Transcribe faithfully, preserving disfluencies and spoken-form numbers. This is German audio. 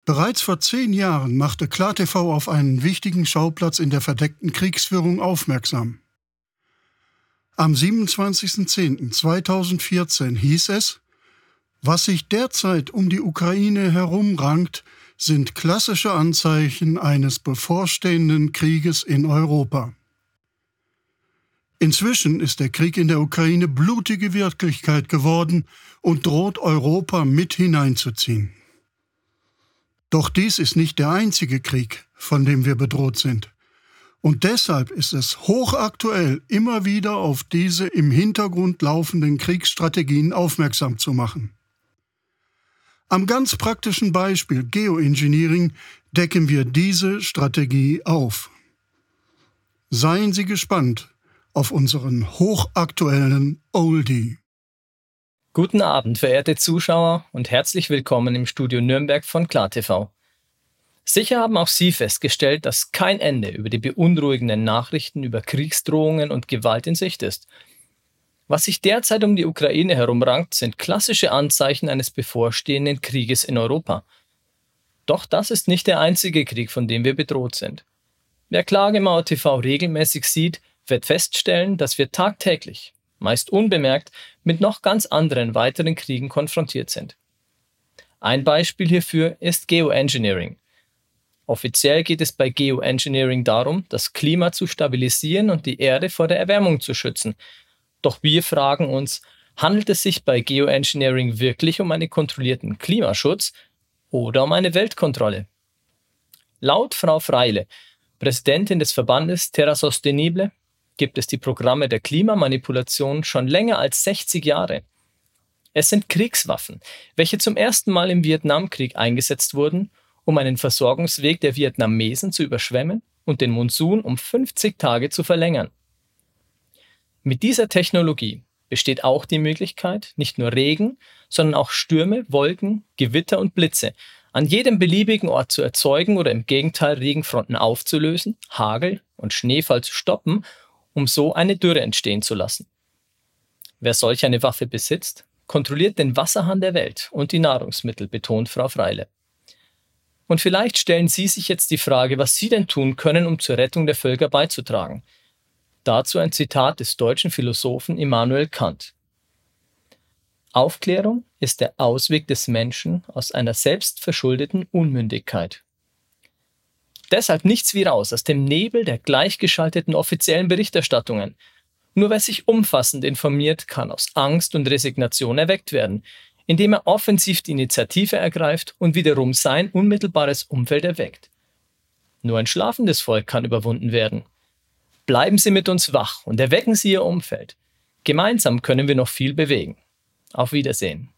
Bereits vor zehn Jahren machte KlarTV auf einen wichtigen Schauplatz in der verdeckten Kriegsführung aufmerksam. Am siebenundzwanzigsten zehnten zweitausendvierzehn hieß es: Was sich derzeit um die Ukraine herumrankt, sind klassische Anzeichen eines bevorstehenden Krieges in Europa. Inzwischen ist der Krieg in der Ukraine blutige Wirklichkeit geworden und droht Europa mit hineinzuziehen. Doch dies ist nicht der einzige Krieg, von dem wir bedroht sind. Und deshalb ist es hochaktuell, immer wieder auf diese im Hintergrund laufenden Kriegsstrategien aufmerksam zu machen. Am ganz praktischen Beispiel Geoengineering decken wir diese Strategie auf. Seien Sie gespannt auf unseren hochaktuellen Oldie. Guten Abend, verehrte Zuschauer, und herzlich willkommen im Studio Nürnberg von KlarTV. Sicher haben auch Sie festgestellt, dass kein Ende über die beunruhigenden Nachrichten über Kriegsdrohungen und Gewalt in Sicht ist. Was sich derzeit um die Ukraine herumrankt, sind klassische Anzeichen eines bevorstehenden Krieges in Europa. Doch das ist nicht der einzige Krieg, von dem wir bedroht sind. Wer Klagemauer T V regelmäßig sieht, wird feststellen, dass wir tagtäglich, meist unbemerkt, mit noch ganz anderen weiteren Kriegen konfrontiert sind. Ein Beispiel hierfür ist Geoengineering. Offiziell geht es bei Geoengineering darum, das Klima zu stabilisieren und die Erde vor der Erwärmung zu schützen. Doch wir fragen uns, handelt es sich bei Geoengineering wirklich um einen kontrollierten Klimaschutz oder um eine Weltkontrolle? Laut Frau Freile, Präsidentin des Verbandes Terra Sostenible, gibt es die Programme der Klimamanipulation schon länger als sechzig Jahre. Es sind Kriegswaffen, welche zum ersten Mal im Vietnamkrieg eingesetzt wurden, um einen Versorgungsweg der Vietnamesen zu überschwemmen und den Monsun um fünfzig Tage zu verlängern. Mit dieser Technologie besteht auch die Möglichkeit, nicht nur Regen, sondern auch Stürme, Wolken, Gewitter und Blitze an jedem beliebigen Ort zu erzeugen oder im Gegenteil Regenfronten aufzulösen, Hagel und Schneefall zu stoppen, um so eine Dürre entstehen zu lassen. Wer solch eine Waffe besitzt, kontrolliert den Wasserhahn der Welt und die Nahrungsmittel, betont Frau Freile. Und vielleicht stellen Sie sich jetzt die Frage, was Sie denn tun können, um zur Rettung der Völker beizutragen. Dazu ein Zitat des deutschen Philosophen Immanuel Kant. Aufklärung ist der Ausweg des Menschen aus einer selbstverschuldeten Unmündigkeit. Deshalb nichts wie raus aus dem Nebel der gleichgeschalteten offiziellen Berichterstattungen. Nur wer sich umfassend informiert, kann aus Angst und Resignation erweckt werden, indem er offensiv die Initiative ergreift und wiederum sein unmittelbares Umfeld erweckt. Nur ein schlafendes Volk kann überwunden werden. Bleiben Sie mit uns wach und erwecken Sie Ihr Umfeld. Gemeinsam können wir noch viel bewegen. Auf Wiedersehen.